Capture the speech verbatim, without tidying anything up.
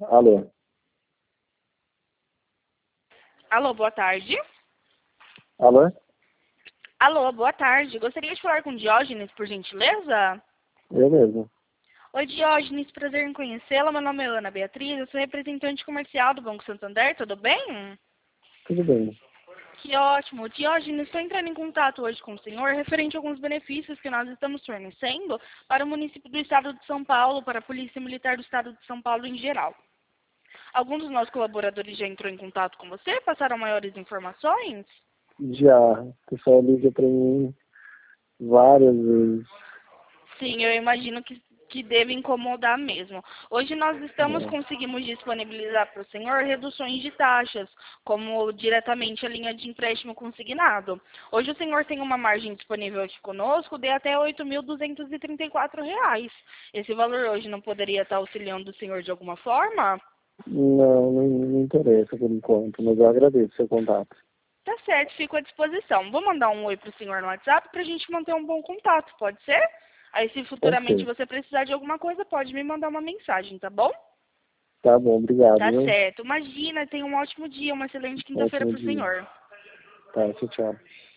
Alô? Alô, boa tarde. Alô? Alô, boa tarde. Gostaria de falar com Diógenes, por gentileza? Eu mesmo. Oi, Diógenes, prazer em conhecê-la. Meu nome é Ana Beatriz, eu sou representante comercial do Banco Santander, tudo bem? Tudo bem. Que ótimo. Diógenes, estou entrando em contato hoje com o senhor referente a alguns benefícios que nós estamos fornecendo para o município do estado de São Paulo, para a Polícia Militar do estado de São Paulo em geral. Alguns dos nossos colaboradores já entrou em contato com você? Passaram maiores informações? Já, o pessoal liga pra mim várias vezes. Sim, eu imagino que, que deve incomodar mesmo. Hoje nós estamos, É. conseguimos disponibilizar para o senhor reduções de taxas, como diretamente a linha de empréstimo consignado. Hoje o senhor tem uma margem disponível aqui conosco de até oito mil duzentos e trinta e quatro reais. Esse valor hoje não poderia estar auxiliando o senhor de alguma forma? Não, não, não interessa por enquanto, mas eu agradeço o seu contato. Tá certo, fico à disposição. Vou mandar um oi pro senhor no WhatsApp pra gente manter um bom contato, pode ser? Aí se Pode futuramente ser. você precisar de alguma coisa, pode me mandar uma mensagem, tá bom? Tá bom, obrigado, Tá viu? certo. Imagina, tenha um ótimo dia, uma excelente quinta-feira Ótimo pro dia. senhor. Tá, tchau, tchau.